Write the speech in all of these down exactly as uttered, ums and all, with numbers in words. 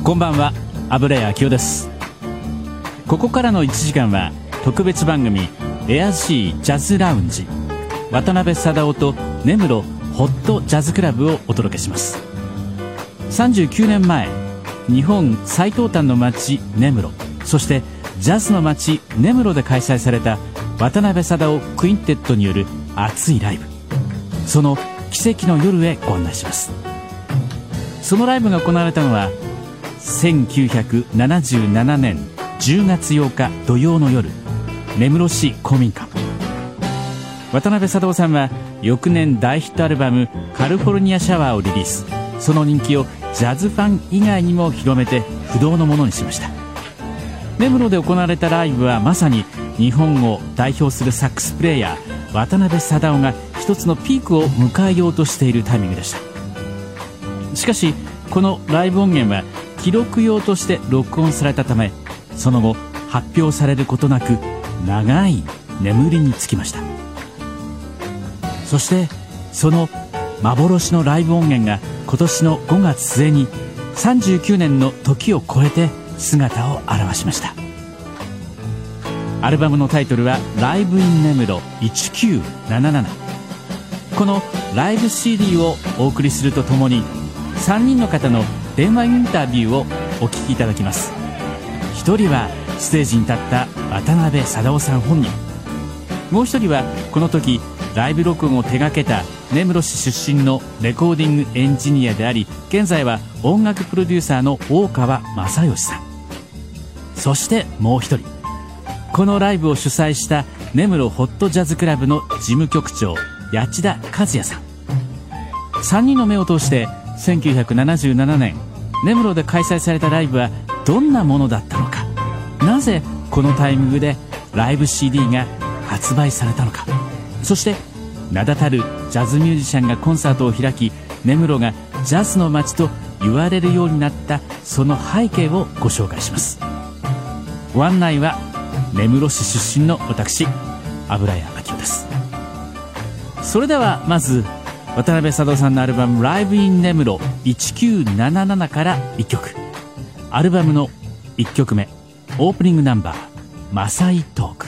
こんばんは、油屋明夫です。ここからのいちじかんは特別番組エアシージャズラウンジ、渡辺貞夫と根室ホットジャズクラブをお届けします。さんじゅうきゅうねんまえ、日本最東端の町根室、そしてジャズの町根室で開催された渡辺貞夫クインテットによる熱いライブ、その奇跡の夜へご案内します。そのライブが行われたのはせんきゅうひゃくななじゅうななねんじゅうがつようか土曜の夜、根室市公民館。渡辺貞夫さんは翌年大ヒットアルバムカリフォルニアシャワーをリリース。その人気をジャズファン以外にも広めて不動のものにしました。根室で行われたライブはまさに日本を代表するサックスプレーヤー渡辺貞夫が一つのピークを迎えようとしているタイミングでした。しかしこのライブ音源は記録用として録音されたため、その後発表されることなく長い眠りにつきました。そしてその幻のライブ音源が今年のごがつ末にさんじゅうきゅうねんの時を超えて姿を現しました。アルバムのタイトルはライブイン根室せんきゅうひゃくななじゅうなな。このライブ シーディー をお送りするとともにさんにんの方の電話インタビューをお聞きいただきます。ひとりはステージに立った渡辺貞夫さん本人、もう一人はこの時ライブ録音を手掛けた根室市出身のレコーディングエンジニアであり、現在は音楽プロデューサーの大川正義さん。そしてもう一人、このライブを主催した根室ホットジャズクラブの事務局長八田和也さん。さんにんの目を通してせんきゅうひゃくななじゅうななねん根室で開催されたライブはどんなものだったのか、なぜこのタイミングでライブ シーディー が発売されたのか、そして名だたるジャズミュージシャンがコンサートを開き、根室がジャズの街と言われるようになったその背景をご紹介します。ご案内は根室市出身の私、油屋明夫です。それではまず渡辺貞夫さんのアルバムライブイン根室せんきゅうひゃくななじゅうななからいっきょく、アルバムのいっきょくめ、オープニングナンバーマサイトーク。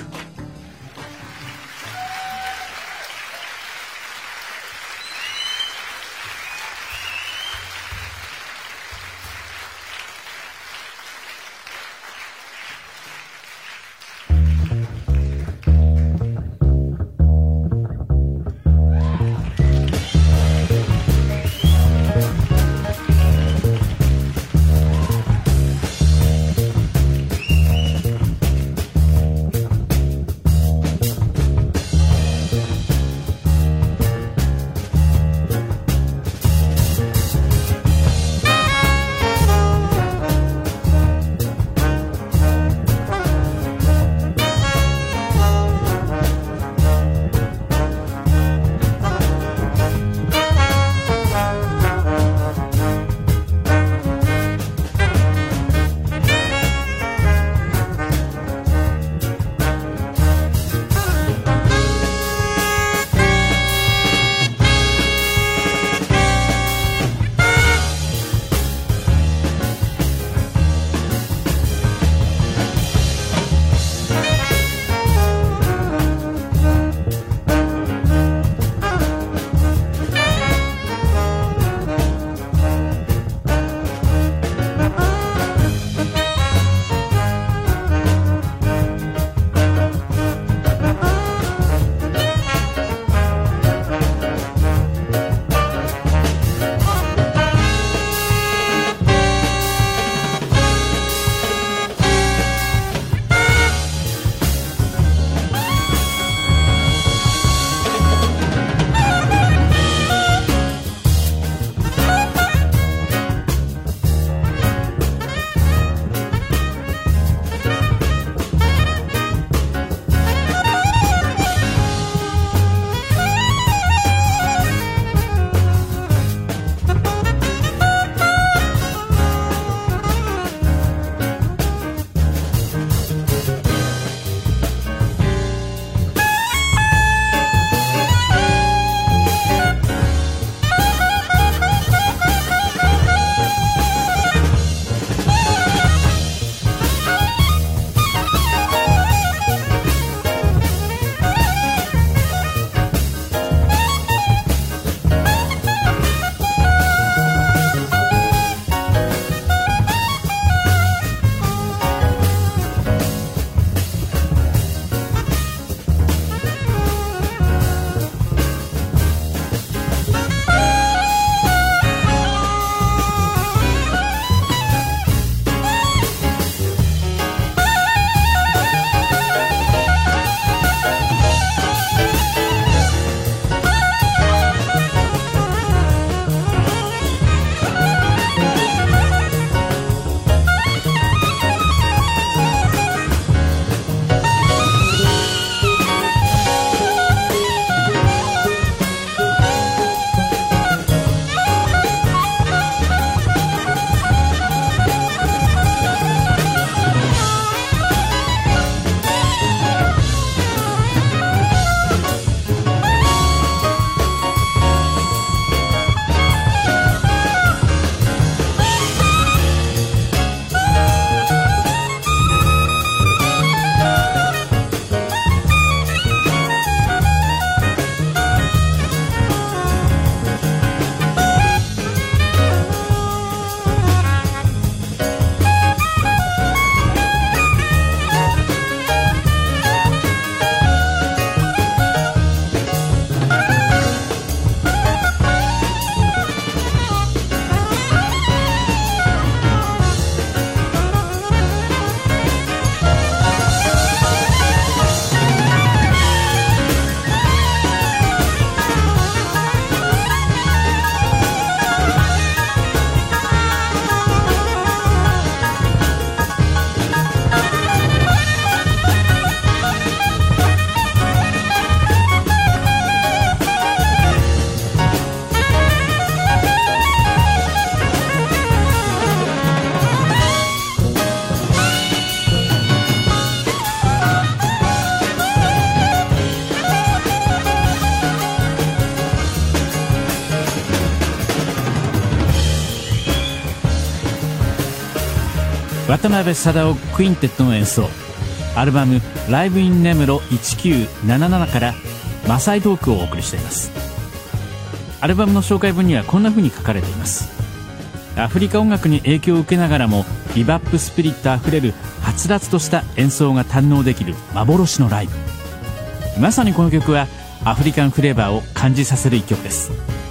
渡辺貞夫クインテットの演奏、アルバムライブイン根室せんきゅうひゃくななじゅうななからマサイトークをお送りしています。アルバムの紹介文にはこんな風に書かれています。アフリカ音楽に影響を受けながらもビバップスピリットあふれるはつらつとした演奏が堪能できる幻のライブ。まさにこの曲はアフリカンフレーバーを感じさせる一曲です。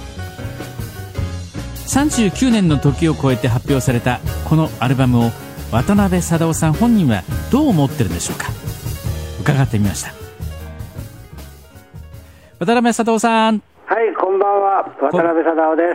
さんじゅうきゅうねんの時を超えて発表されたこのアルバムを渡辺貞夫さん本人はどう思ってるんでしょうか。伺ってみました。渡辺貞夫さん。 はい、こんばんは。渡辺貞夫です。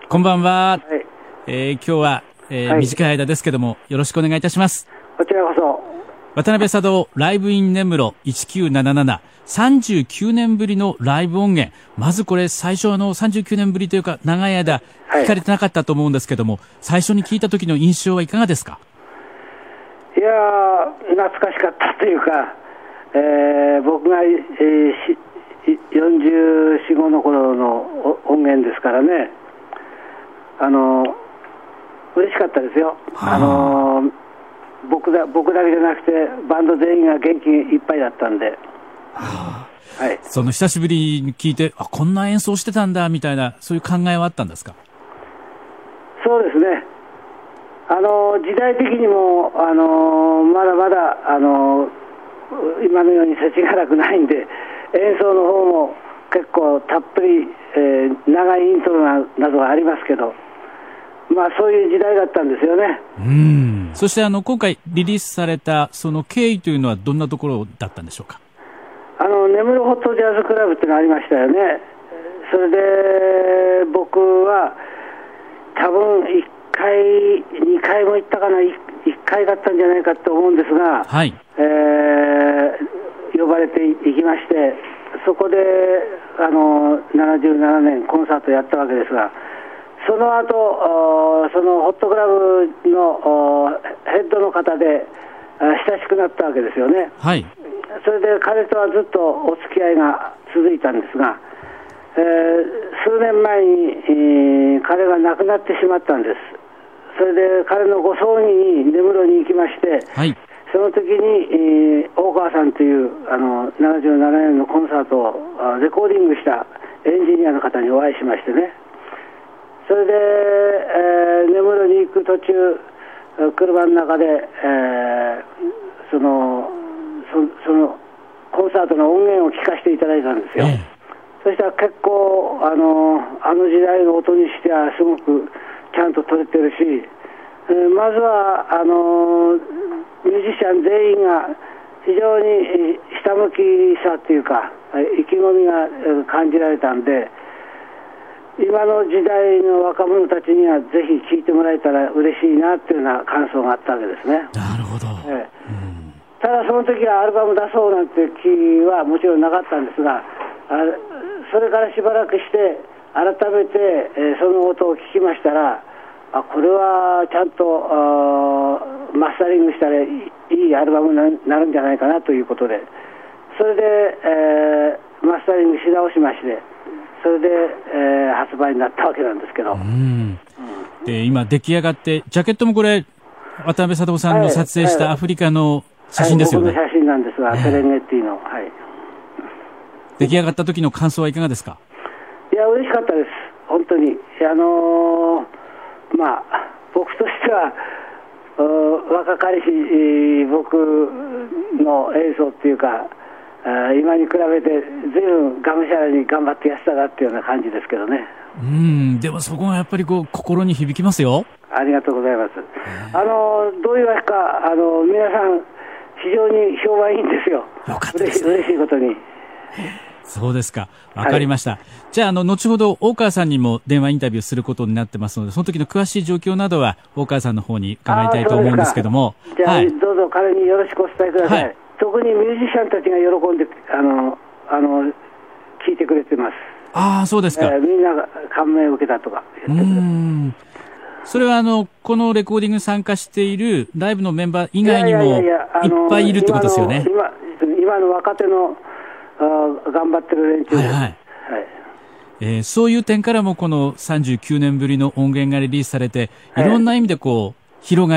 こんばんは。はい、えー、今日は、えーはい、短い間ですけどもよろしくお願いいたします。 こちらこそ。 渡辺貞夫ライブイン根室せんきゅうひゃくななじゅうなな、さんじゅうきゅうねんぶりのライブ音源。まずこれ最初あのさんじゅうきゅうねんぶりというか長い間聞かれてなかったと思うんですけども、はい、最初に聞いた時の印象はいかがですか。 いやー、懐かしかったというか、えー、僕が、えー、よんじゅうよん、ごの頃の音源ですからね、あの嬉しかったですよ。あの僕だ、僕だけじゃなくてバンド全員が元気いっぱいだったんで、 はあ、はい、その久しぶりに聞いて、あ、こんな演奏してたんだみたいな、そういう考えはあったんですか。 そうですね、あの時代的にもあのまだまだあの今のように世知辛くないんで、演奏の方も結構たっぷり、えー、長いイントロ な, などがありますけど、まあそういう時代だったんですよね。 うん。そしてあの今回リリースされたその経緯というのはどんなところだったんでしょうか。 あの根室ホットジャズクラブっていうのがありましたよね。それで僕は多分いっかいにかいも行ったかな、いっかいだったんじゃないかと思うんですが、 はい、 えー、呼ばれていきまして、そこであのななじゅうななねんコンサートやったわけですが、その後そのホットクラブのヘッドの方で親しくなったわけですよね。 はい、 それで彼とはずっとお付き合いが続いたんですが、えー、数年前に、えー、彼が亡くなってしまったんです。それで彼のご葬儀に根室に行きまして、 はい、 その時に、えー、大川さんというあのななじゅうななねんのコンサートをレコーディングしたエンジニアの方にお会いしましてね、それで、えー、根室に行く途中車の中で、えー、そのそ, そのコンサートの音源を聞かせていただいたんですよ。ええ、そしたら結構あのあの時代の音にしてはすごくちゃんと取れてるし、えー、まずはあのミュージシャン全員が非常に下向きさというか意気込みが感じられたんで、今の時代の若者たちにはぜひ聴いてもらえたら嬉しいなっていうような感想があったわけですね。 なるほど。ええ、 うん、ただその時はアルバム出そうなんて気はもちろんなかったんですが、あそれからしばらくして改めて、えー、その音を聞きましたら、あこれはちゃんとマスタリングしたらいい、いいアルバムになるんじゃないかなということで、それで、えー、マスタリングし直しまして、それで、えー、発売になったわけなんですけど、うん、 で今出来上がってジャケットもこれ渡辺貞夫さんの撮影したアフリカの写真ですよね。 はい、僕の写真なんですが、セレンゲッティの、はい、 出来上がった時の感想はいかがですか。 いや嬉しかったです、本当に。あのー、まあ僕としては若かりし僕の演奏っていうか、今に比べて随分がむしゃらに頑張ってやってたなっていうような感じですけどね。 うん、でもそこがやっぱりこう心に響きますよ。 ありがとうございます。あのどういうわけかあの皆さん非常に評判いいんですよ。 よかったですね。 嬉しいことに。 そうですか。わかりました。はい、じゃあ、あの、後ほど大川さんにも電話インタビューすることになってますので、その時の詳しい状況などは大川さんの方に伺いたいと思うんですけども。 じゃあ、はい、どうぞ彼によろしくお伝えください。はい、特にミュージシャンたちが喜んで、あの、あの、聞いてくれてます。 ああ、そうですか。 えー、みんなが感銘を受けたとか言ってくれて。うーん。 それはあの、このレコーディングに参加しているライブのメンバー以外にもいっぱいいるってことですよね。 今、今の若手のあ頑張ってる連中です。はいはい。はい、 えー、そういう点からもこのさんじゅうきゅうねんぶりの音源がリリースされて、いろんな意味でこう広がり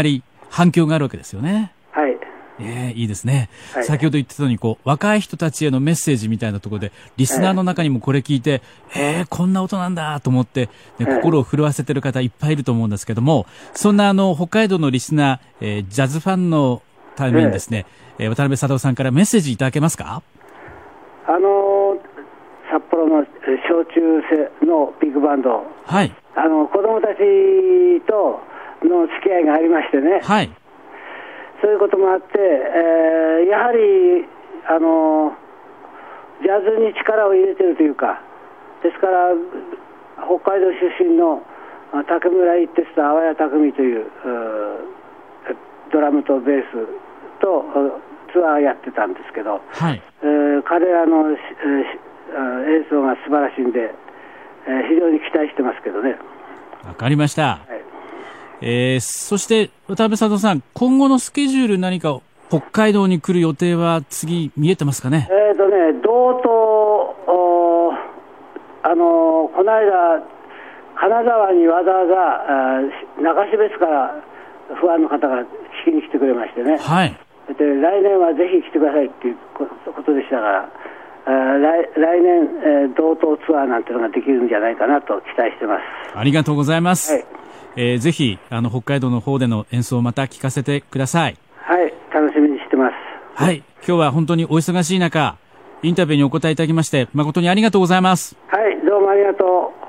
反響があるわけですよね。 はい。 えー、いいですね、 はい、 先ほど言ってたようにこう若い人たちへのメッセージみたいなところでリスナーの中にもこれ聞いて、えー、こんな音なんだと思って、ね、心を震わせてる方いっぱいいると思うんですけども、そんなあの北海道のリスナー、えー、ジャズファンのためにですね、えー、渡辺貞夫さんからメッセージいただけますか？ あのー、札幌の小中生のビッグバンド、 はい、 あの子供たちとの付き合いがありましてね、 はい、 そういうこともあって、えー、やはりあのジャズに力を入れてるというか、ですから北海道出身の竹村一徹と淡谷匠というドラムとベースとツアーやってたんですけど、 はい、 えー、彼らの、えー、演奏が素晴らしいんで、えー、非常に期待してますけどね。 わかりました、 はい、 えー、そして渡辺貞夫さん、今後のスケジュール何か北海道に来る予定は次見えてますかね？ えーとね、道東、あのこの間金沢にわざわざ中標津からファンの方が聞きに来てくれましてね、 はい、 で来年はぜひ来てくださいっていうことでしたから、来, 来年、えー、道東ツアーなんていうのができるんじゃないかなと期待してます。 ありがとうございます、はい、えー、ぜひあの北海道の方での演奏をまた聞かせてください。 はい、楽しみにしてます。 はい、今日は本当にお忙しい中インタビューにお答えいただきまして誠にありがとうございます。 はい、どうもありがとう。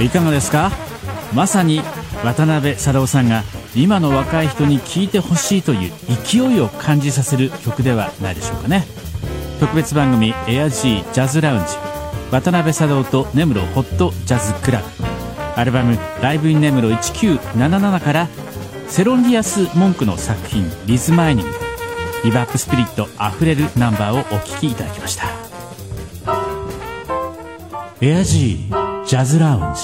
かがですか。まさに渡辺貞夫さんが今の若い人に聴いてほしいという勢いを感じさせる曲ではないでしょうかね。特別番組エアジージャズラウンジ、渡辺貞夫と根室ホットジャズクラブ、アルバムライブイン根室せんきゅうひゃくななじゅうななからセロンディアス・モンクの作品リズマイニング、リバップスピリットあふれるナンバーをお聴きいただきました。エアジージャズラウンジ。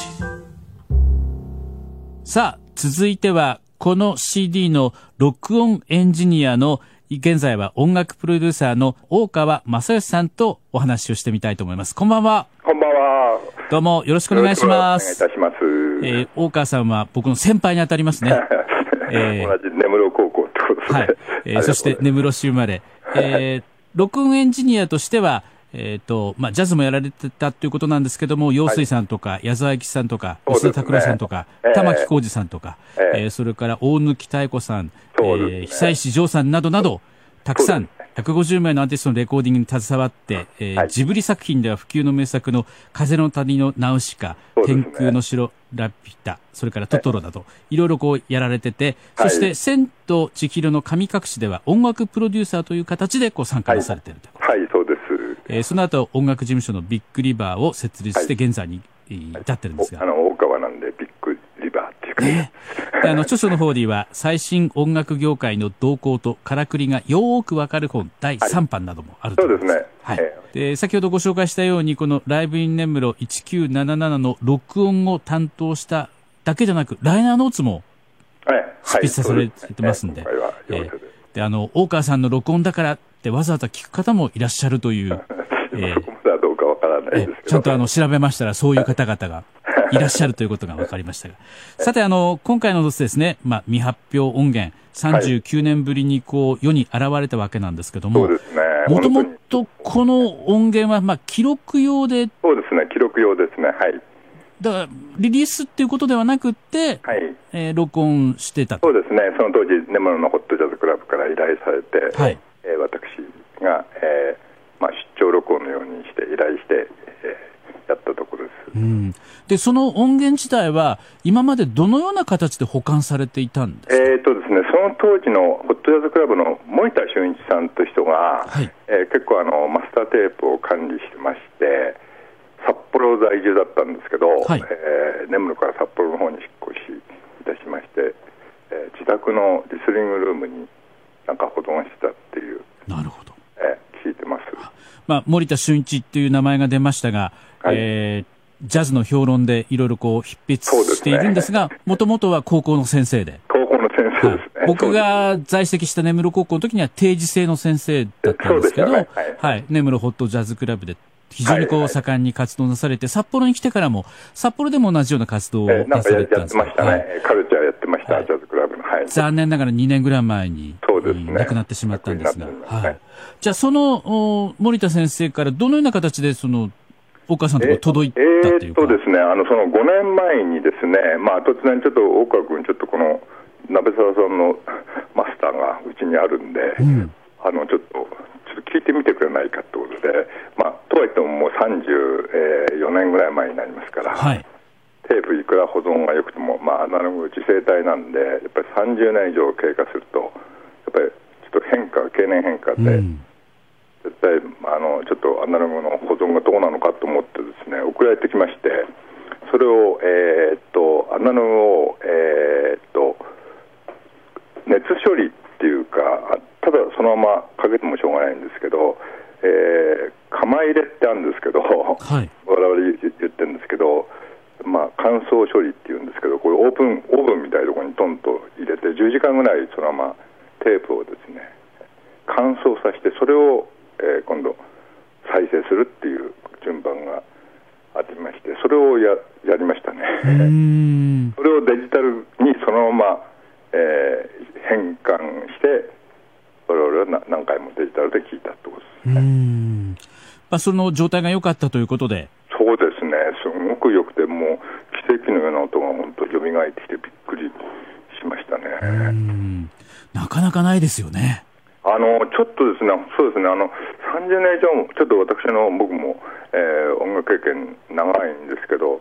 さあ続いてはこの シーディー の録音エンジニアの現在は音楽プロデューサーの大川正義さんとお話をしてみたいと思います。こんばんは。 こんばんは。 どうもよろしくお願いします。 お願いいたします。 えー、大川さんは僕の先輩にあたりますね。 えー、同じ根室高校ってことですね。はい。 えー、そして根室市生まれ。えー、録音エンジニアとしてはえーとまあ、ジャズもやられてたということなんですけども、陽水さんとか、はい、矢沢永吉さんとか、吉田拓郎さんとか、ね、玉置浩二さんとか、えーえー、それから大貫妙子さん、ねえー、久石譲さんなどなど、たくさん、ひゃくごじゅうめいのアーティストのレコーディングに携わって、えーはい、ジブリ作品では不朽の名作の風の谷のナウシカ、ね、天空の城ラピュタ、それからトトロなど、いろいろこうやられてて、はい、そして千と千尋の神隠しでは音楽プロデューサーという形でこう参加されているということ、 はい、はい、そうです。 えー、その後音楽事務所のビッグリバーを設立して現在に至ってるんですが、 はい、あの大川なんでビッグリバーっていうか、ね、 あの著書の方には最新音楽業界の動向とからくりがよーくわかる本だいさんばんなどもあると思います。 そうですね。 はい。で先ほどご紹介したようにこのライブイン根室せんきゅうひゃくななじゅうななの録音を担当しただけじゃなくライナーノーツも執筆されてますんで、であの大川さんの録音だからってわざわざ聞く方もいらっしゃるというえー、そこまではどうかわからないですけど、ね、 ちゃんとあの調べましたらそういう方々がいらっしゃるということが分かりましたがさてあの今回のですね、まあ、未発表音源さんじゅうきゅうねんぶりにこう世に現れたわけなんですけども、もともとこの音源はまあ記録用で、 そうですね、記録用ですね。はい。 だからリリースっていうことではなくて、はい、えー、録音してた。 そうですね。その当時根室のホットジャズクラブから依頼されて、はい、えー、私が、えーまあ、出張録音のようにして依頼して、えー、やったところです。うん、 でその音源自体は今までどのような形で保管されていたんですか。 えーとですね、その当時のホットジャズクラブの森田俊一さんという人が、はい、えー、結構あのマスターテープを管理してまして札幌在住だったんですけど、はい、えー、根室から札幌の方に引っ越しいたしまして、えー、自宅のリスニングルームになんか保存してたっていう。 なるほど。 えー聞いてます。 まあ、森田俊一という名前が出ましたが、はい、えー、ジャズの評論でいろいろこう筆筆しているんですが、もともとは高校の先生で。 高校の先生ですね。 はい、僕が在籍した根室高校の時には定時制の先生だったんですけど、ね、はい、はい、根室ホットジャズクラブで非常にこう盛んに活動なされて、札幌に来てからも札幌でも同じような活動をなされてたんですけど、 えー、なんかやってましたね、はい、カルチャーやってました、はい、ジャズクラブの、はい、 残念ながらにねんぐらい前に、そうですね、亡くなってしまったんですが、はい、じゃあその森田先生からどのような形でその大川さんのところ届いたっていうか。 えー、えー、とですね、あのそのごねんまえにですね、まあ、突然ちょっと大川君ちょっとこの鍋沢さんのマスターがうちにあるんで、うん、あのちょっとちょっと聞いてみてくれないかってことで、まあ、とはいってももうさんじゅうよねんぐらい前になりますから、はい、テープいくら保存が良くても、まあ、アナログ次世代なんで、やっぱりさんじゅうねん以上経過すると、やっぱりちょっと変化、経年変化で、うん、絶対あのちょっとアナログの保存がどうなのかと思ってですね、送られてきまして、それを、えー、っとアナログを、えー、っと熱処理っていうか、ただそのままかけてもしょうがないんですけど、えー、釜入れってあるんですけど、はい、我々言ってるんですけど、まあ、乾燥処理っていうんですけど、これオープンオーブンみたいなところにトンと入れてじゅうじかんぐらいそのままテープをですね乾燥させて、それを、えー、今度再生するっていう順番がありまして、それを や, やりましたね。うーんそれをデジタルにそのまま、えー、変換して我々は何回もデジタルで聞いたってことですね。うーん、 まあ、その状態が良かったということで。 そうですね、すごく良くて、もう奇跡のような音が本当蘇ってきてびっくりしましたね。うーん、 なかなかないですよね。 あのちょっとですね、そうですね、あのさんじゅうねん以上もちょっと私の僕も、えー、音楽経験長いんですけど、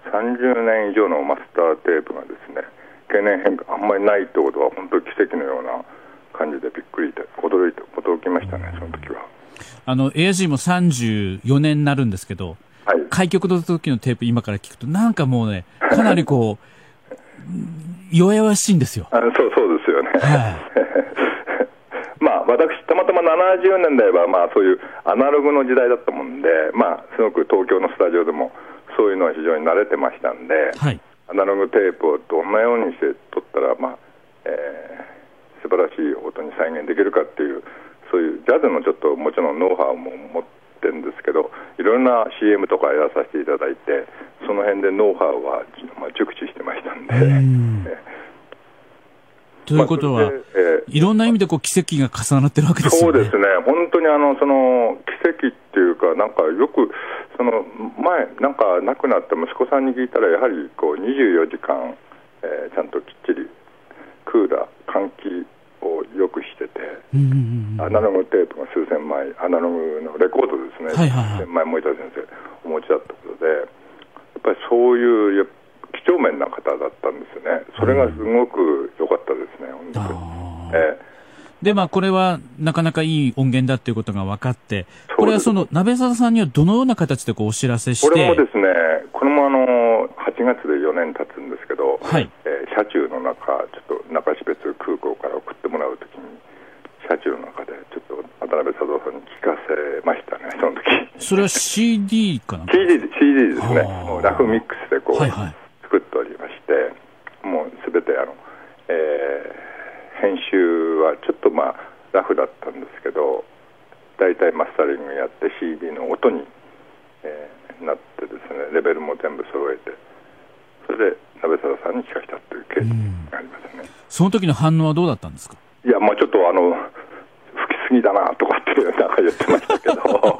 さんじゅうねん以上のマスターテープがですね、経年変化あんまりないってことは本当に奇跡のような感じでびっくりで驚いて驚きましたね、その時は。 あの エーアイジー もさんじゅうよねんになるんですけど、はい、開局の時のテープ今から聞くとなんかもうね、かなりこう弱々しいんですよ。 あ、そうそうですよね、はい、まあ私たまたまななじゅうねん代はまあそういうアナログの時代だったもんで、まあすごく東京のスタジオでもそういうのは非常に慣れてましたんで、はい、アナログテープをどんなようにして撮ったら、まあえー、素晴らしい音に再現できるかっていう、そういうジャズのちょっともちろんノウハウも持ってるんですけど、いろんな シーエム とかやらさせていただいて、その辺でノウハウは、まあ、熟知してましたんで。うんということは、まあえー、いろんな意味でこう奇跡が重なってるわけですよね。 そうですね、本当にあのその奇跡っていうか、なんかよくその前、なんか亡くなった息子さんに聞いたら、やはりこうにじゅうよじかん、えー、ちゃんときっちりクーラー、換気をよくしてて、うんうんうん、アナログテープが数千枚、アナログのレコードですね、はいはいはい、数千枚森田先生お持ちだったことで、やっぱりそういう几帳面な方だったんですね。それがすごく良かったですね、本当に。ええで、まあ、これはなかなかいい音源だということが分かって、これはその鍋沢さんにはどのような形でこうお知らせして。 これもですね、これもあのはちがつでよねん経つんですけど、はい、えー、車中の中、ちょっと中標津空港から送ってもらうときに、車中の中でちょっと渡辺貞夫さんに聞かせましたね、その時。 それは シーディー かなシーディー, シーディー ですね。もうラフミックスでこう、はいはい、作っておりまして、もうすべてあの、えー編集はちょっとまあラフだったんですけど、だいたいマスタリングやって シーディー の音に、えー、なってですね、レベルも全部揃えて、それで鍋沢さんに聞かせたというケースがありますね。 その時の反応はどうだったんですか？ いや、まあちょっとあの吹きすぎだなとかってなんか言ってましたけど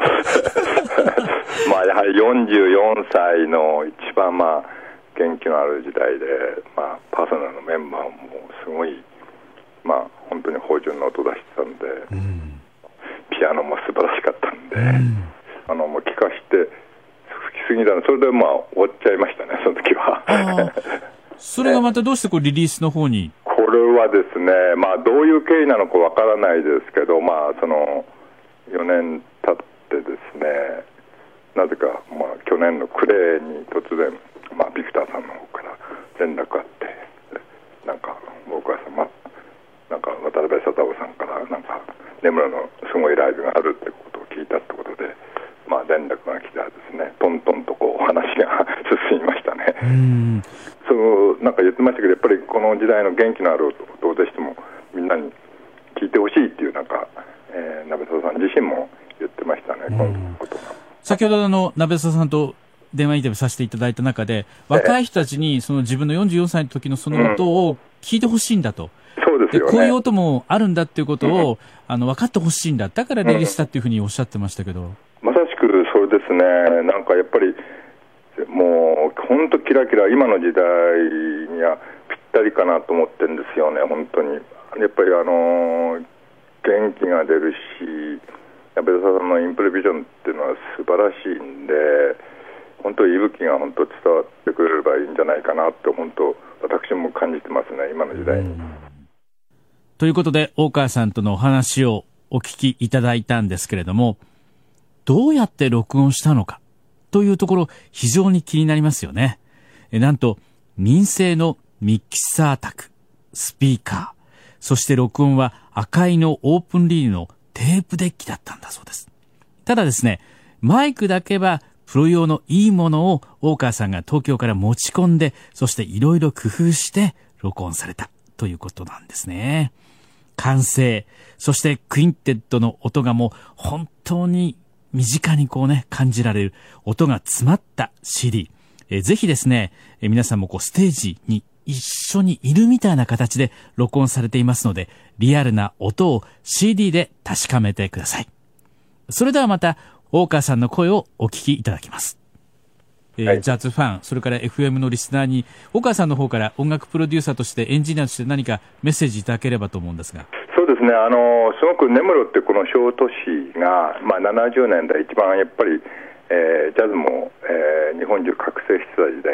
まあやはりよんじゅうよんさいの一番まあ元気のある時代で、まあパーソナルのメンバーもすごい、まあ、本当に芳醇な音出してたんで、うん、ピアノも素晴らしかったんで、うん、あのもう聴かして吹きすぎだな、それでまあ終わっちゃいましたね、その時は。 それがまたどうしてこうリリースの方に、 これはですね、まあ、どういう経緯なのかわからないですけど、まあ、そのよねん経ってですね、なぜか、まあ、去年の暮れに突然、まあ、ビクターさんの方から連絡あって、なんか僕はさ、まあなんか渡辺貞夫さんからなんか根室のすごいライブがあるってことを聞いたってことで、まあ、連絡が来たらですね、トントンとこう話が進みましたね。うん、そうなんか言ってましたけど、やっぱりこの時代の元気のある音をどうしてもみんなに聞いてほしいっていう、なんか、えー、鍋沢さん自身も言ってましたね、このことが。先ほどあの鍋沢さんと電話インタビューさせていただいた中で、若い人たちにその自分のよんじゅうよんさいの時のその音を聞いてほしいんだと。 そうですよね、 でこういう音もあるんだっていうことを、うん、あの分かってほしいんだ、だからリリースしたっていうふうにおっしゃってましたけど、うん、 まさしくそれですね。なんかやっぱりもう本当キラキラ、今の時代にはぴったりかなと思ってるんですよね、本当に。やっぱりあの元気が出るし、鍋沢さんのインプレビジョンっていうのは素晴らしいんで、本当に息吹が本当伝わってくれればいいんじゃないかなって、本当私も感じてますね、今の時代に。 ということで大川さんとのお話をお聞きいただいたんですけれども、どうやって録音したのかというところ非常に気になりますよね。えなんと民生のミキサー卓、スピーカー、そして録音は赤いのオープンリールのテープデッキだったんだそうです。ただですね、マイクだけはプロ用のいいものを大川さんが東京から持ち込んで、そしていろいろ工夫して録音されたということなんですね。完成、そしてクインテッドの音がもう本当に身近にこうね感じられる音が詰まった シーディー、えー、ぜひですね、えー、皆さんもこうステージに一緒にいるみたいな形で録音されていますので、リアルな音を シーディー で確かめてください。それではまた大川さんの声をお聞きいただきます。えーはい、ジャズファン、それから エフエム のリスナーに大川さんの方から音楽プロデューサーとしてエンジニアとして何かメッセージいただければと思うんですが。 そうですね、あのすごく根室ってこの小都市が、まあ、ななじゅうねんだい一番やっぱり、えー、ジャズも、えー、日本中覚醒してた時代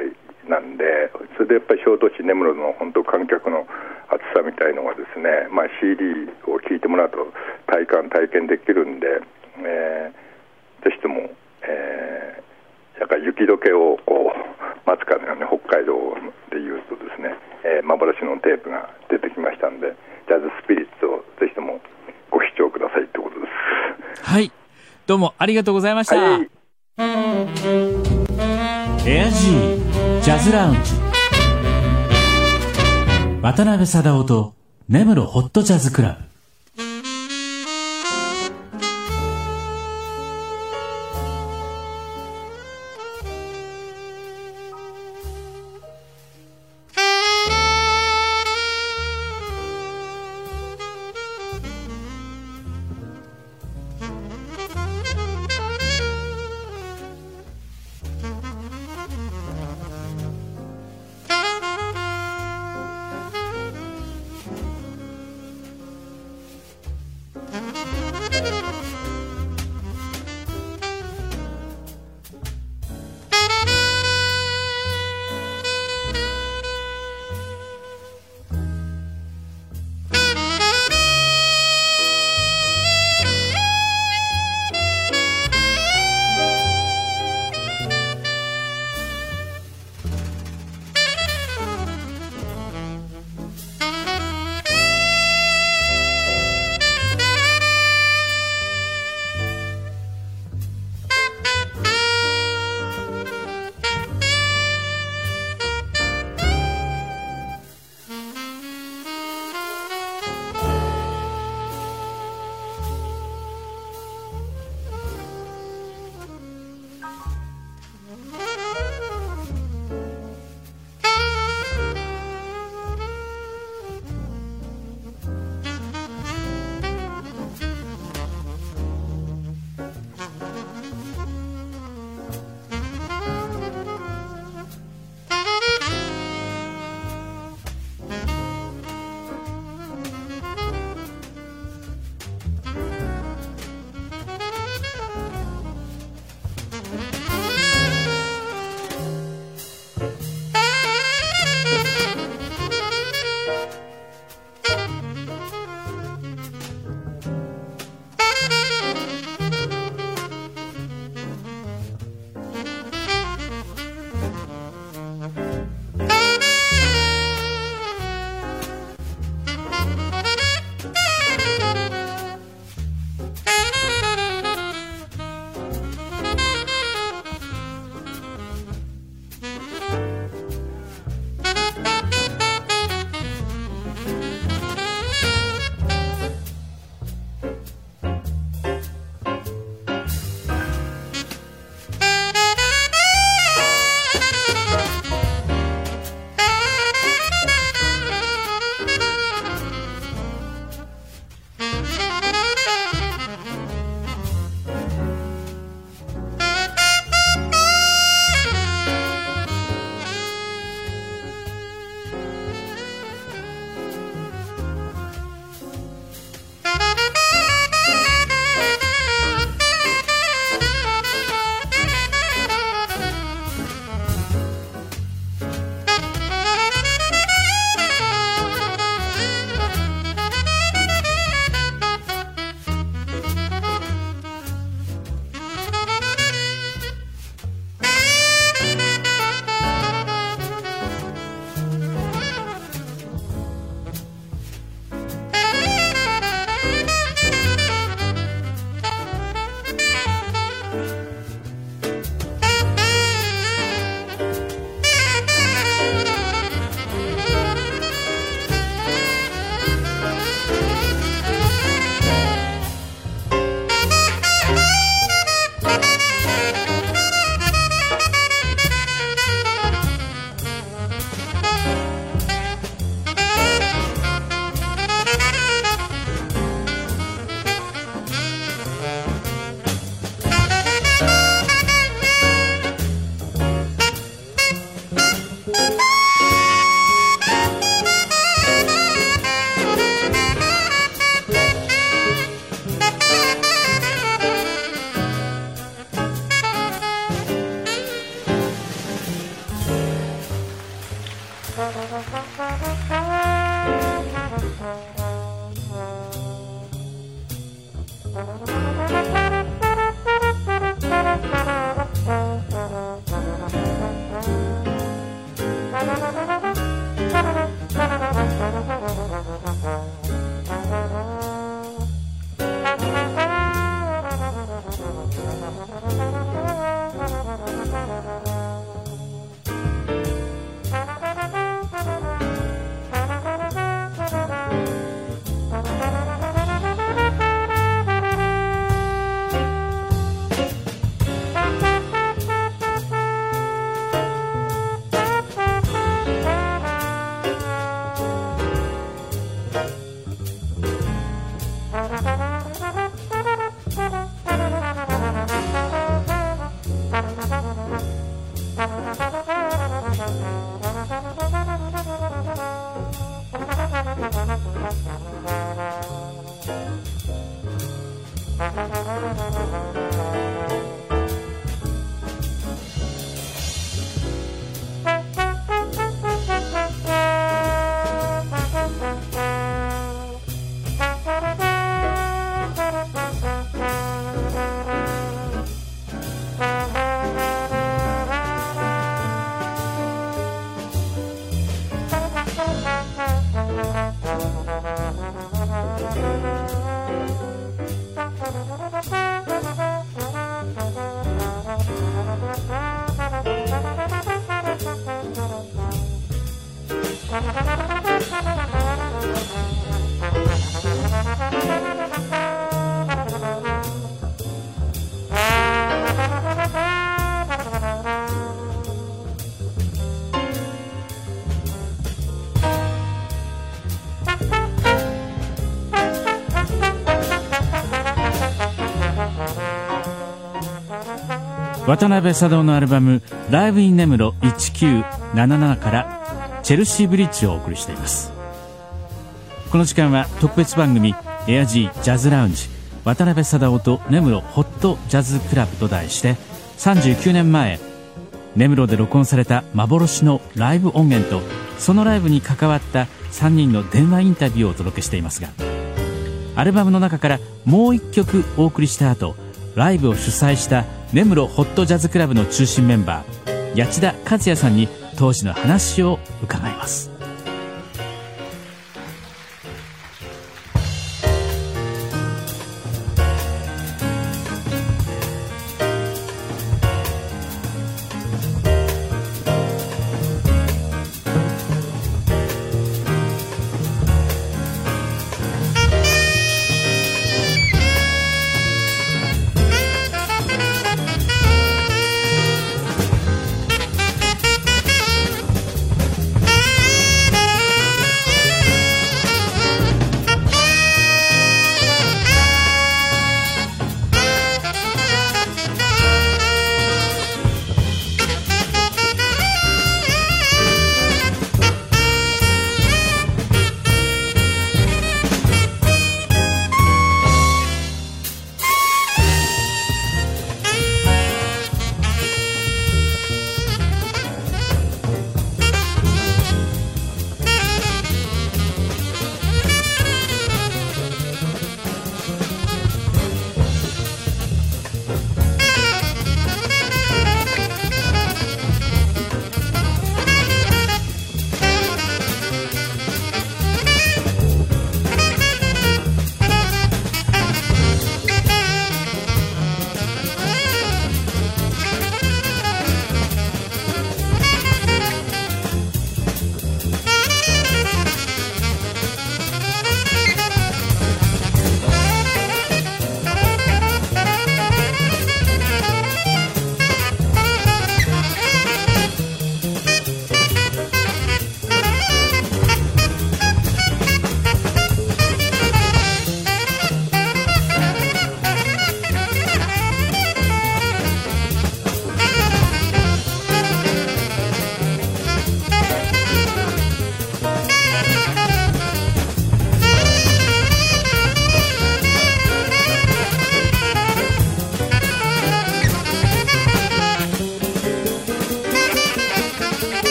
なんで、それでやっぱり小都市根室の本当観客の厚さみたいのがですね、まあ、シーディー を聴いてもらうと体感体験できるんで、えー、ぜひとも、えー、だから雪解けをこう待つかのように北海道でいうとですね、えー、幻のテープが出てきましたんで、ジャズスピリッツをぜひともご視聴くださいってことです。 はい、どうもありがとうございました。はい、エアジージャズラウンジ、渡辺貞夫と根室ホットジャズクラブ。 渡辺貞夫のアルバムライブイン根室せんきゅうひゃくななじゅうななからチェルシーブリッジをお送りしています。この時間は特別番組エアジージャズラウンジ渡辺貞夫と根室ホットジャズクラブと題してさんじゅうきゅうねんまえ根室で録音された幻のライブ音源とそのライブに関わったさんにんの電話インタビューをお届けしていますが、アルバムの中からもういっきょくお送りした後、ライブを主催した根室ホットジャズクラブの中心メンバー八田和也さんに当時の話を伺います。 「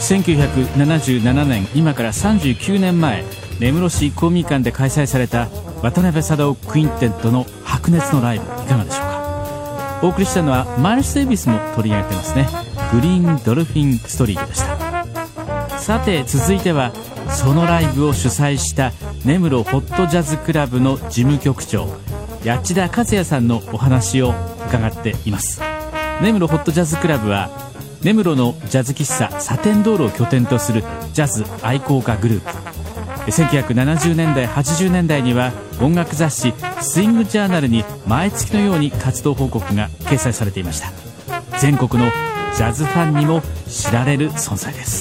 せんきゅうひゃくななじゅうななねん、今からさんじゅうきゅうねんまえ、根室市公民館で開催された渡辺貞夫クインテットの白熱のライブ、いかがでしょうか。お送りしたのはマイルス・デイビスも取り上げてますね、グリーンドルフィンストリートでした。さて続いては、そのライブを主催した根室ホットジャズクラブの事務局長、八田和也さんのお話を伺っています。根室ホットジャズクラブは根室のジャズ喫茶サテンドールを拠点とするジャズ愛好家グループ。せんきゅうひゃくななじゅうねんだいはちじゅうねんだいには音楽雑誌スイングジャーナルに毎月のように活動報告が掲載されていました。全国のジャズファンにも知られる存在です。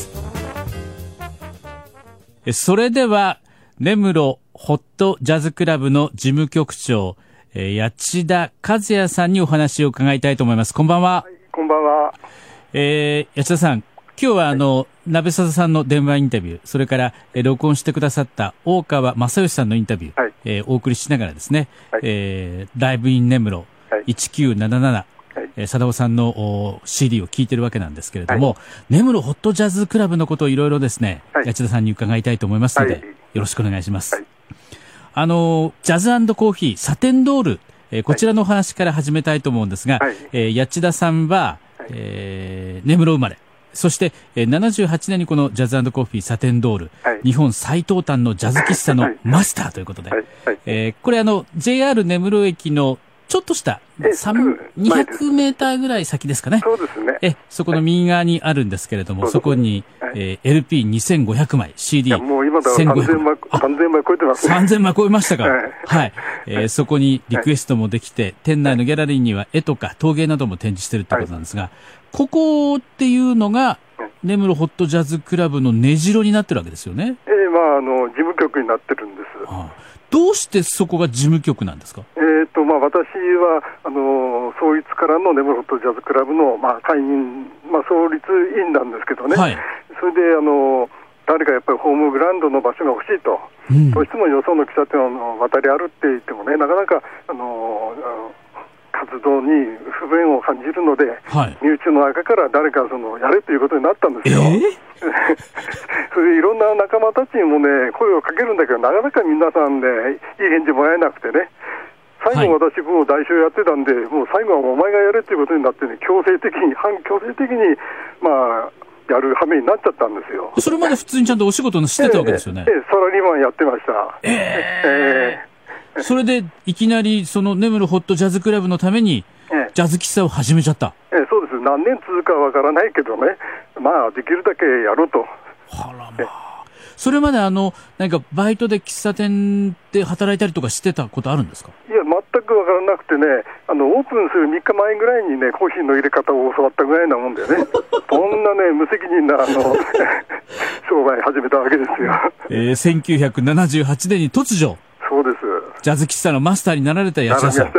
それでは根室ホットジャズクラブの事務局長、八田和也さんにお話を伺いたいと思います。こんばんは。 はい、こんばんは。 えー、八田さん、今日はあの、はい、鍋貞さんの電話インタビュー、それから、えー、録音してくださった大川正義さんのインタビュー、はい、えー、お送りしながらですね、はい、えー、ライブイン根室、はい、せんきゅうひゃくななじゅうなな、はい、えー、貞夫さんの シーディー を聞いてるわけなんですけれども、はい、根室ホットジャズクラブのことをいろいろですね、はい、八田さんに伺いたいと思いますので、はい、よろしくお願いします。はい、あのジャズ&コーヒーサテンドール、えー、こちらのお話から始めたいと思うんですが、はい、えー、八田さんは、はい、えー、根室生まれ、そして、えー、ななじゅうはちねんにこのジャズ&コーヒーサテンドール、はい、日本最東端のジャズ喫茶のマスターということで、はいはい、えー、これあの ジェイアール 根室駅のちょっとしたにひゃくメーターぐらい先ですかね。 そうですね。 え、そこの右側にあるんですけれども、はい、そこに、はい、えー、エルピーにせんごひゃくまい、シーディーもう今だからさんぜんまい、さんぜんまい超えてますね。 さんぜんまい超えましたか。はい。はい、えー、そこにリクエストもできて、はい、店内のギャラリーには絵とか陶芸なども展示してるってことなんですが、はい、ここっていうのが、根室ホットジャズクラブの根城になってるわけですよね。 ええー、まあ、あの、事務局になってるんです。 はあ、どうしてそこが事務局なんですか。 えーとまあ、私はあの創立からの根室ホットジャズクラブの、まあ、会員、まあ、創立委員なんですけどね、はい、それであの誰かやっぱりホームグラウンドの場所が欲しいと、うん、どうしてもよその喫茶店を渡り歩っていてもね、なかなかあの活動に不便を感じるので、はい、身内の中から誰かそのやれということになったんですよ。えーそれでいろんな仲間たちにもね声をかけるんだけど、なかなか皆さんねいい返事もらえなくてね、最後私もう代表やってたんで、はい、もう最後はお前がやれということになってね、強制的に反強制的にまあやる羽目になっちゃったんですよ。 それまで普通にちゃんとお仕事してたわけですよね。 えーえー、サラリーマンやってました。 えーえー、それでいきなりその根室ホットジャズクラブのためにジャズ喫茶を始めちゃった。 えー、そうです。何年続くかわからないけどね、まあできるだけやろうと。 はらまあ、それまであの何かバイトで喫茶店で働いたりとかしてたことあるんですか。 いや全くわからなくてね、あのオープンするみっかまえぐらいにねコーヒーの入れ方を教わったぐらいなもんでねこんなね無責任なあの商売始めたわけですよ。 えー、せんきゅうひゃくななじゅうはちねんに突如、 そうです、 ジャズ喫茶のマスターになられた八田さん。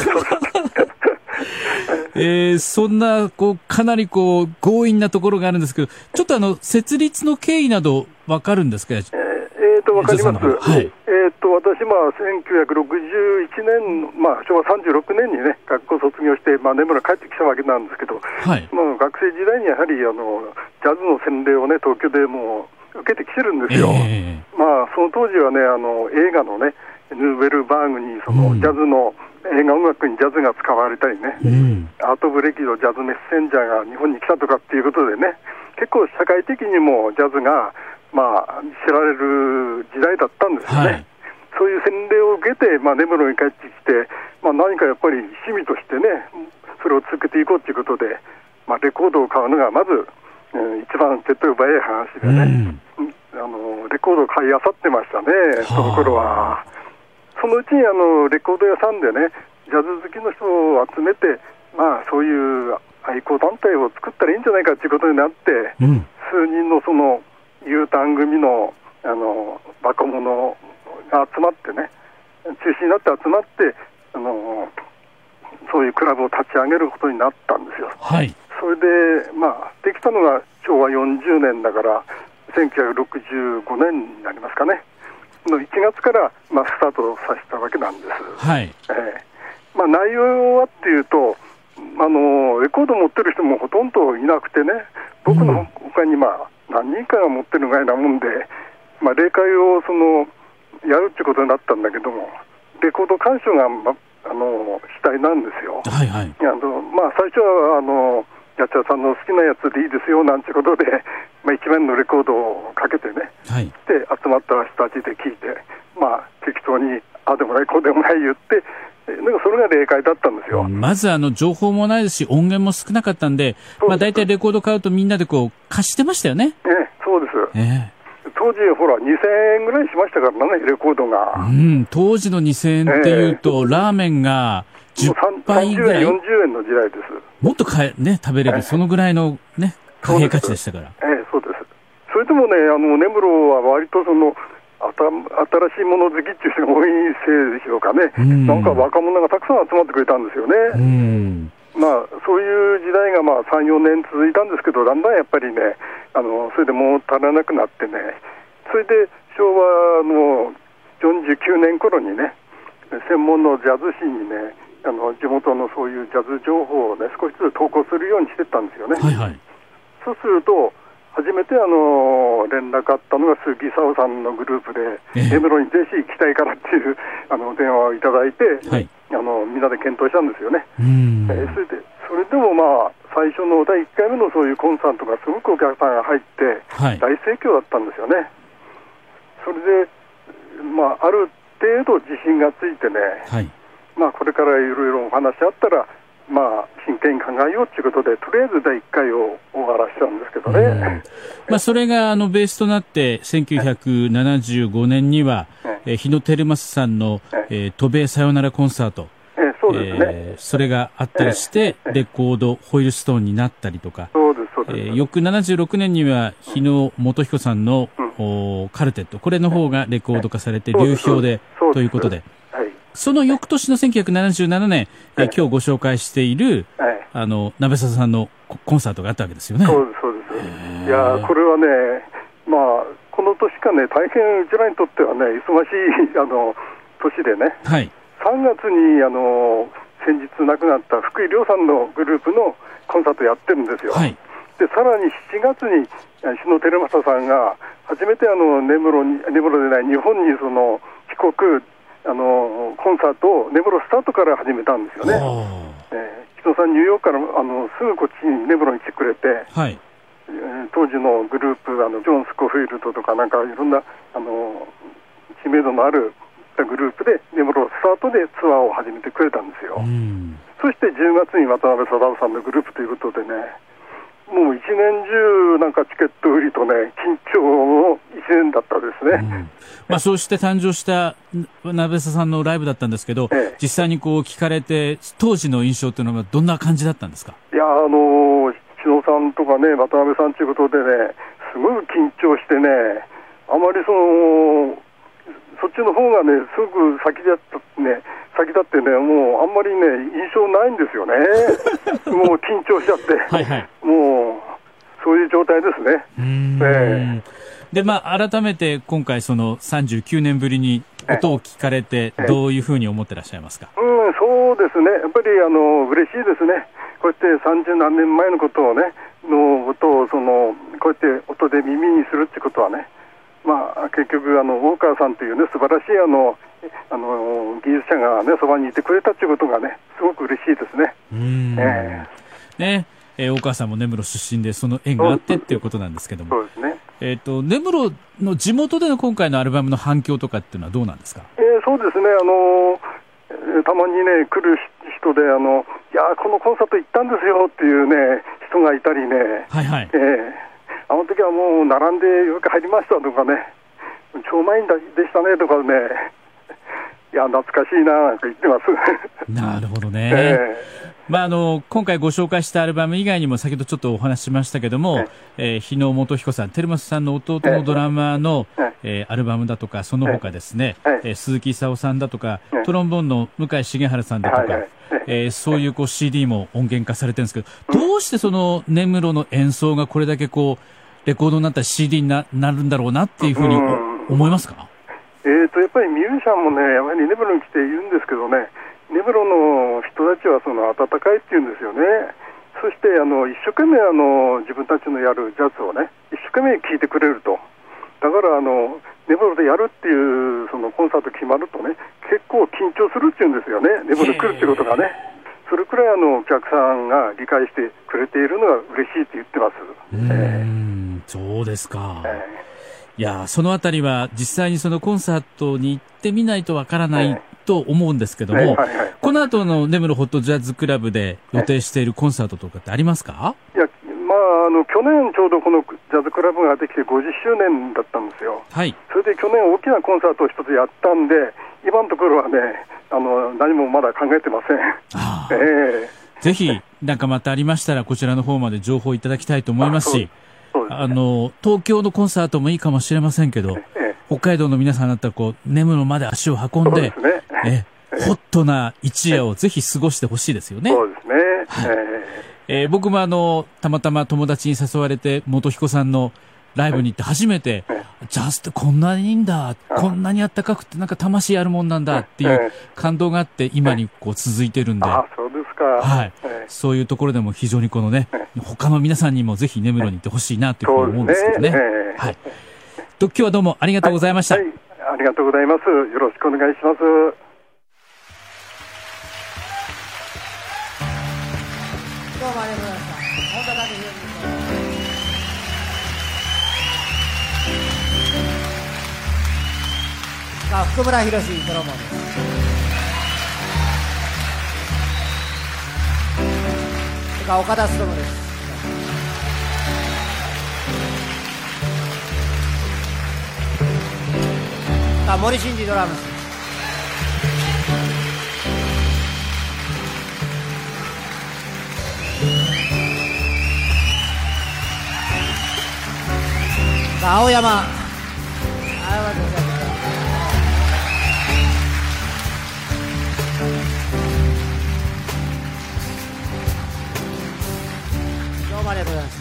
えー、そんなこうかなりこう強引なところがあるんですけど、ちょっとあの設立の経緯など分かるんですか。えー、 えー、と分かります。はい、えー、と私、まあ、せんきゅうひゃくろくじゅういちねん、まあ、しょうわさんじゅうろくねんにね学校卒業して、まあ、根室帰ってきたわけなんですけど、はい、まあ、学生時代にやはりあのジャズの洗礼をね東京でもう受けてきてるんですよ。えー、まあ、その当時はねあの映画のねヌーベルバーグにその、うん、ジャズの映画音楽にジャズが使われたりね、うん、アートブレキのジャズメッセンジャーが日本に来たとかっていうことでね、結構社会的にもジャズが、まあ、知られる時代だったんですよね。はい、そういう洗礼を受けて、まあ、根室に帰ってきて、まあ、何かやっぱり趣味としてねそれを続けていこうということで、まあ、レコードを買うのがまず、うん、一番手っ取り早い話でね、うん、あのレコードを買い漁ってましたね、その頃は。そのうちにあのレコード屋さんでねジャズ好きの人を集めて、まあ、そういう愛好団体を作ったらいいんじゃないかということになって、うん、数人のその U ターン組のあの若者が集まってね、中心になって集まってあのそういうクラブを立ち上げることになったんですよ。はい、それで、まあ、できたのがしょうわよんじゅうねんだからせんきゅうひゃくろくじゅうごねんになりますかねのいちがつから、まあ、スタートさせたわけなんです。はい、えーまあ、内容はっていうとあのレコード持ってる人もほとんどいなくてね、僕の他に、まあ、 何人かが持ってるぐらいなもんで、まあ、霊界をそのやるってことになったんだけども、レコード鑑賞が、ま、あの主体なんですよ。 はいはい、 あのまあ、最初はあのやっちゃさんの好きなやつでいいですよなんてことで、まあ、一面のレコードをかけてね、 はい、 で集まった人たちで聞いて、まあ、適当にあでもないこうでもない言って、なんかそれが霊界だったんですよ。 まずあの情報もないですし音源も少なかったんで、まあ、大体レコード買うとみんなでこう貸してましたよね。 ええ、そうです、 ええ、 当時ほらにせんえんぐらいしましたからね、レコードが。 うん、当時のにせんえんっていうと、えー、ラーメンがじゅっぱいぐらい、 さんじゅうえんよんじゅうえんの時代です。 もっとかえ、ね、食べれる、えー、そのぐらいの、ね、貨幣価値でしたから。 ええ、そうです。それでもね、あの根室は割とそのあた新しいもの好きっていう人が多いせいでしょうかね。んなんか若者がたくさん集まってくれたんですよね。うんまあ、そういう時代がまあさん、よねん続いたんですけど、だんだんやっぱりね、あのそれでもう足らなくなってね、それで昭和のよんじゅうきゅうねん頃にね、専門のジャズ誌にね、あの地元のそういうジャズ情報をね、少しずつ投稿するようにしてったんですよね。 はいはい、 そうすると、初めてあの連絡あったのが鈴木沙央さんのグループで、根室にぜひ行きたいからっていうあの電話をいただいて、はい、あのみんなで検討したんですよね。うんえー、それでそれでもまあ最初のだいいっかいめのそういうコンサートがすごくお客さんが入って、はい、大盛況だったんですよね。それで、まあ、ある程度自信がついてね、はいまあ、これからいろいろお話あったら、まあ、真剣に考えようということで、とりあえずだいいっかいを終わらしたんですけどね。 まあ、それがあのベースとなってせんきゅうひゃくななじゅうごねんには、えー、日野照正さんの、えー、渡米さよならコンサート、 えーそうですねえー、それがあったりして、えー、レコードホイールストーンになったりとか、 そうですそうです、 えー、翌ななじゅうろくねんには日野元彦さんの、うん、カルテット、これの方がレコード化されて流氷でということで、その翌年のせんきゅうひゃくななじゅうななねん、えー、今日ご紹介している、はい、あの鍋沢さんのコンサートがあったわけですよね。 そうですそうです。いやこれはね、まあこの年かね、大変うちらにとってはね忙しいあの年でね、はい、さんがつにあの先日亡くなった福井亮さんのグループのコンサートやってるんですよ。はい、でさらにしちがつに日野照正さんが初めてあの根室に根室でない日本にその帰国あのコンサートを根室スタートから始めたんですよね。えー、日野さんニューヨークからあのすぐこっちに根室に来てくれて、はいえー、当時のグループあのジョン・スコフィールドとかなんかいろんなあの知名度のあるグループで根室スタートでツアーを始めてくれたんですよ。そしてじゅうがつに渡辺貞夫さんのグループということでね、もう一年中なんかチケット売りとね緊張の一年だったですね。うんまあ、そうして誕生した鍋沢さんのライブだったんですけど、ええ、実際にこう聞かれて当時の印象というのはどんな感じだったんですか？ いやあの日野さんとかね渡辺さんということでねすごく緊張してね、あまりそのそっちの方がねすごく先だったね先だってねもうあんまりね印象ないんですよね。もう緊張しちゃってはい、はい、もうそういう状態ですね。うーん、えーでまあ、改めて今回そのさんじゅうきゅうねんぶりに音を聞かれてどういうふうに思ってらっしゃいますか？ うん、そうですね、やっぱりあの嬉しいですね。こうやってさんじゅうなんねんまえのことをねのことをそのこうやって音で耳にするってことはね、まあ、結局あのウォーカーさんというね素晴らしいあのあの技術者がねそばにいてくれたっていうことがねすごく嬉しいですね。うーん、えー、ねえー、大川さんも根室出身でその縁があってっていうことなんですけども、 そうですね。 えーと、根室の地元での今回のアルバムの反響とかっていうのはどうなんですか？ えー、そうですね、あのー、たまにね来る人であのいやこのコンサート行ったんですよっていうね人がいたりね、はいはい、えー、あの時はもう並んでよく入りましたとかね、超満員でしたねとかね、いや懐かしいななんか言ってます。 なるほどね。えーまあ、あの今回ご紹介したアルバム以外にも先ほどちょっとお話ししましたけども、えー、日野元彦さん、照正さんの弟のドラマーの、えー、アルバムだとかその他ですね、えー、鈴木功さんだとかトロンボーンの向井重治さんだとか、えー、そういうこう シーディー も音源化されてるんですけど、どうしてその根室の演奏がこれだけこうレコードになったら シーディー に な, なるんだろうなっていうふうに思いますか？ えー、とやっぱりミュージシャンもねやっぱり根室に来ているんですけどね、根室の人たちはその温かいっていうんですよね。 そしてあの一生懸命あの自分たちのやるジャズをね一生懸命聴いてくれると。だからあの根室でやるっていうそのコンサート決まるとね結構緊張するっていうんですよね。根室来るってことがねそれくらいあのお客さんが理解してくれているのが嬉しいって言ってます。 うーん、えー、そうですか、えー、いやそのあたりは実際にそのコンサートに行ってみないとわからない、えーと思うんですけども、えーはいはい、この後の根室ホットジャズクラブで予定しているコンサートとかってありますか？ いや、まあ、あの去年ちょうどこのジャズクラブができてごじゅっしゅうねんだったんですよ、はい、それで去年大きなコンサートを一つやったんで今のところはねあの何もまだ考えてません。あ、えー、ぜひなんかまたありましたらこちらの方まで情報いただきたいと思いますし、あ、そうですね、あの東京のコンサートもいいかもしれませんけど、えー、北海道の皆さんだったらこう根室まで足を運んで、そうですね、えホットな一夜をぜひ過ごしてほしいですよね。 そうですね、 はい、えー、僕もあのたまたま友達に誘われて元彦さんのライブに行って初めて、はい、ジャズってこんなにいいんだ、こんなにあったかくてなんか魂あるもんなんだっていう感動があって今にこう続いてるんで、 あ、そうですか、 はい、そういうところでも非常にこのね他の皆さんにもぜひ根室に行ってほしいなというふうに思うんですけどね。はい、と今日はどうもありがとうございました。 はいはい、ありがとうございます。よろしくお願いします。 どうもありがとうございました。本田武史です。さあ、福村博士ドラマです。それから岡田勉です。さあ、森進二ドラムス。青山、青山どうもありがとうございます。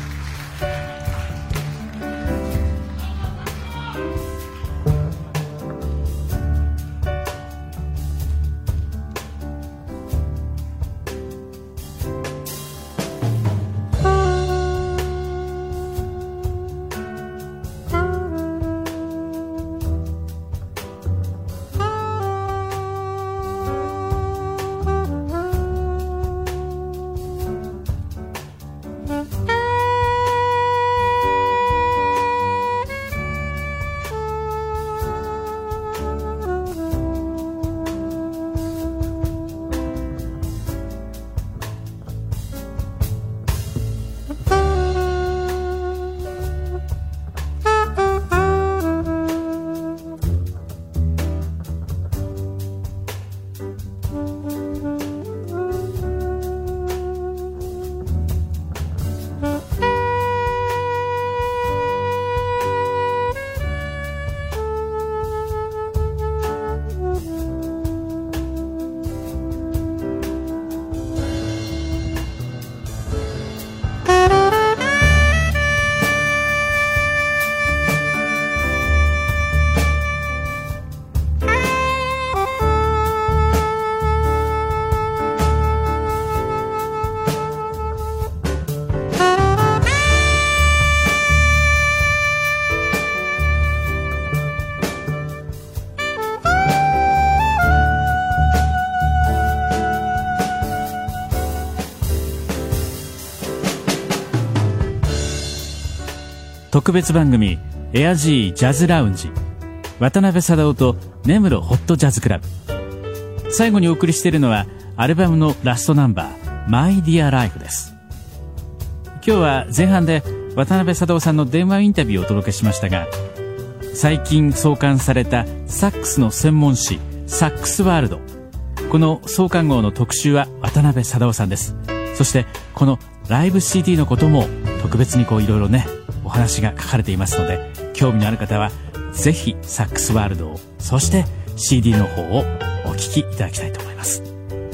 特別番組エアジージャズラウンジ、渡辺貞夫と根室ホットジャズクラブ。最後にお送りしているのはアルバムのラストナンバー My Dear Life です。今日は前半で渡辺貞夫さんの電話インタビューをお届けしましたが、最近創刊されたサックスの専門誌サックスワールド、この創刊号の特集は渡辺貞夫さんです。そしてこのライブ シーディー のことも特別にこういろいろねお話が書かれていますので、興味のある方はぜひサックスワールドを、そして シーディー の方をお聞きいただきたいと思います。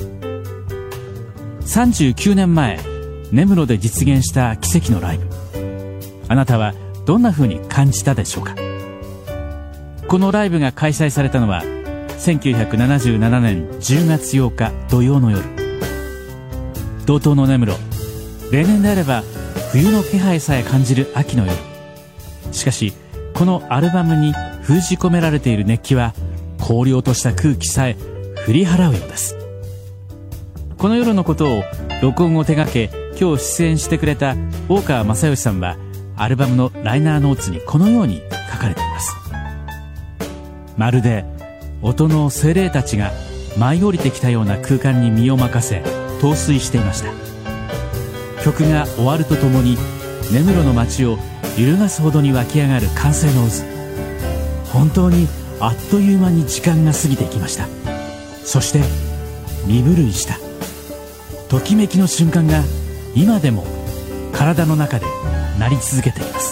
さんじゅうきゅうねんまえ根室で実現した奇跡のライブ、あなたはどんな風に感じたでしょうか。このライブが開催されたのはせんきゅうひゃくななじゅうななねんじゅうがつようか土曜の夜、道東の根室例年であれば冬の気配さえ感じる秋の夜。しかしこのアルバムに封じ込められている熱気は荒涼とした空気さえ振り払うようです。この夜のことを録音を手掛け今日出演してくれた大川正義さんはアルバムのライナーノーツにこのように書かれています。まるで音の精霊たちが舞い降りてきたような空間に身を任せ陶酔していました。曲が終わるとともに根室の街を揺るがすほどに湧き上がる歓声の渦。本当にあっという間に時間が過ぎていきました。そして身震いしたときめきの瞬間が今でも体の中で鳴り続けています。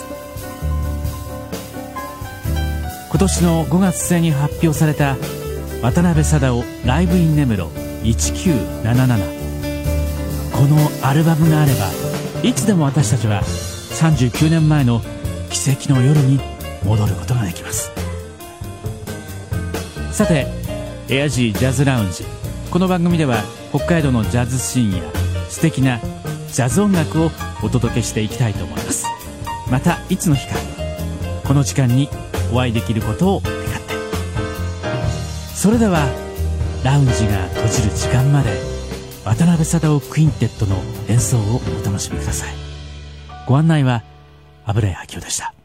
今年のごがつ末に発表された渡辺貞夫ライブイン根室せんきゅうひゃくななじゅうなな、このアルバムがあればいつでも私たちはさんじゅうきゅうねんまえの奇跡の夜に戻ることができます。さて、エアジージャズラウンジ、この番組では北海道のジャズシーンや素敵なジャズ音楽をお届けしていきたいと思います。またいつの日かこの時間にお会いできることを願って、それではラウンジが閉じる時間まで渡辺貞夫クインテットの演奏をお楽しみください。ご案内は油屋明夫でした。